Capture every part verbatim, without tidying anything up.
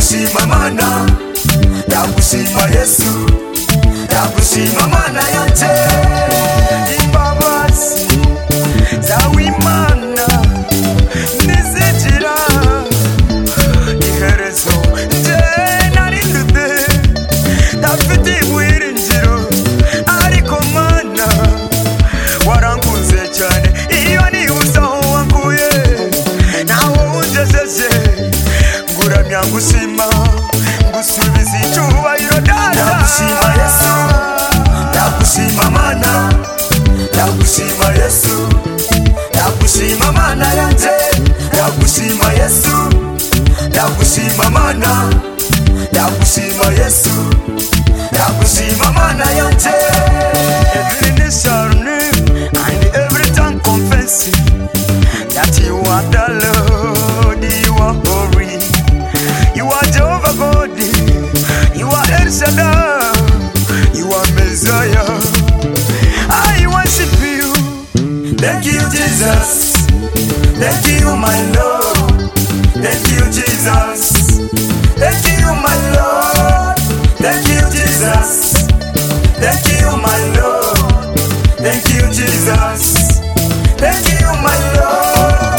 ndakushima mana, ndakushima Yesu, ndakushima mana yanje. Imbabazi zawe Imana nizigira iherezo, nje narindude ndafite ibwiringiro, ariko mana warankunze cyane. Iyo nibuze aho wankuye naho ungejeje, nguramya ngushima ngusubiza icyubahiro data. Ndagushima Yesu, ndagushima mana, ndagushima Yesu, ndagushima mana yanje. Ndagushima Yesu, ndagushima mana, ndagushima Yesu, ndagushima mana yanje. Every knee shall kneel and every tongue confess that you are the Lord, you are holy, you are Jehovah God, you are El Shaddai, you are Messiah. I worship you. Thank you Jesus, thank you my Lord, thank you Jesus, thank you my Lord, thank you Jesus, thank you my Lord, thank you Jesus, thank you my Lord.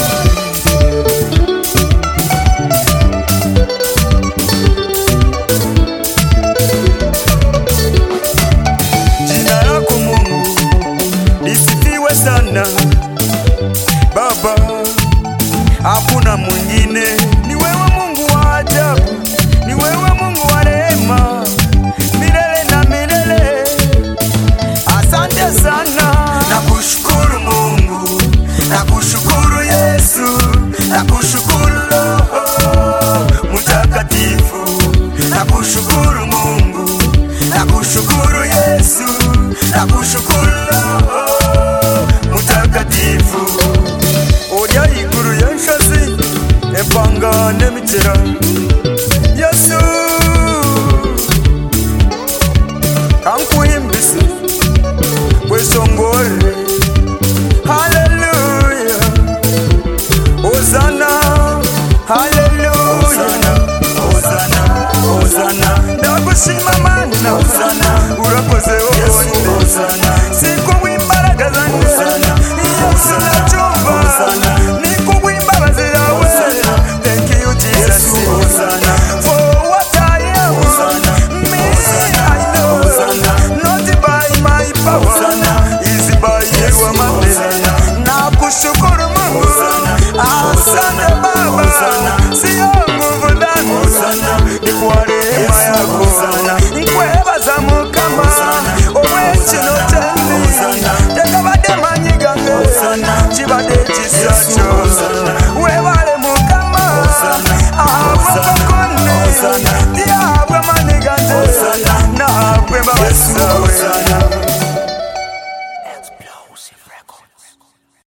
Jina lako Mungu lisifiwe sana Baba, hakuna mwingine, ni wewe Mungu wa ajabu, ni wewe Mungu wa rehema milele na milele. Asante sana, nakushukuru Mungu, nakushukuru Yesu, nakushukuru Roho Mtakatifu, nakushukuru Mungu, nakushukuru Yesu, nakushukuru Roho Mtakatifu. Oya iguru yanshazi epanga nemitera Yesu kankuhimbise kwesongore. Hallelujah, Hosanna, hallelujah, Hosanna, Hosanna. Ndakushima mana, Hosanna, urakoze wowe Hosanna. Siko wimbaraga zanjye Yesu nacyumva, niko wimbabazi yawe. Thank you Jesus, for what I am. Me I know, not by my power, is by your might. Nakushukuru Mungu, asante Baba, sio nguvu zangu, ni kwa rehema yako. Nkwebaza Mukama ow'ekino ky'endi, tekabadde manyi gange, kibadde kisakyo.